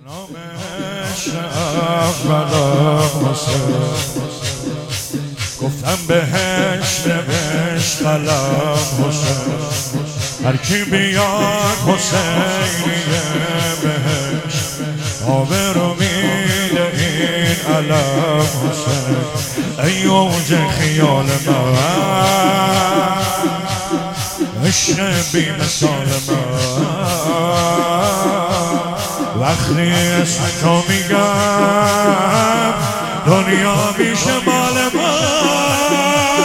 نامش اولم حسین گفتم بهش نوشت قلم حسین هر کی بیاد حسینیه بهش آبر و میده این علم حسین ای اوج خیال من عشق بی مثال من وقتی اسم تو میگم دنیا میشه مال من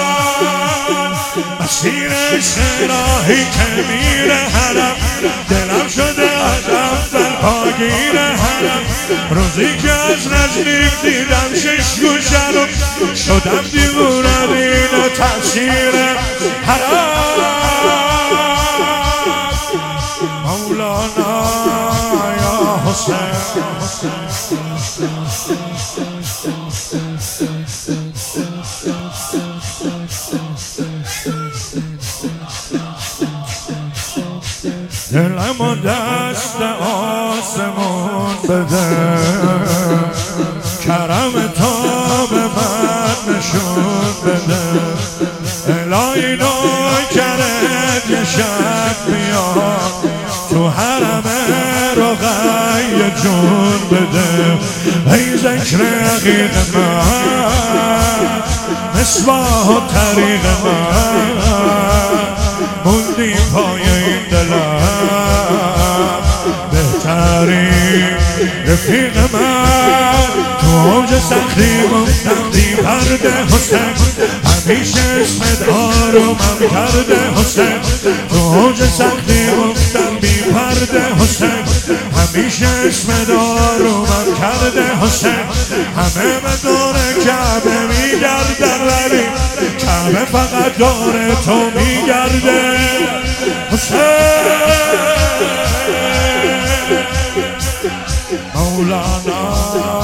مسیر راهی که میره حرم دلم شده از اول پاگیر حرم روزی که از نزدیک دیدم شش گوشه رو شدم دیوونه بین تأثیر حرم مولانا یا حسین دلم و دست آسمون بده کرم تو به من نشون بده الهی نوکرت یه شب بیاد تو حرم رقیه جون بده ای ذکر عقیق من مصباح و طریق من موندی پای این دلم بهترین رفیق من تو اوج سختی گفتم بی پرده حسین همیشه اسمت آرومم کرده حسین تو اوج سختی گفتم بی پرده حسین همیشه اسمت آرومم کرده حسین همه به دور کعبه میگردن ولی کعبه فقط دور تو میگرده حسین مولانا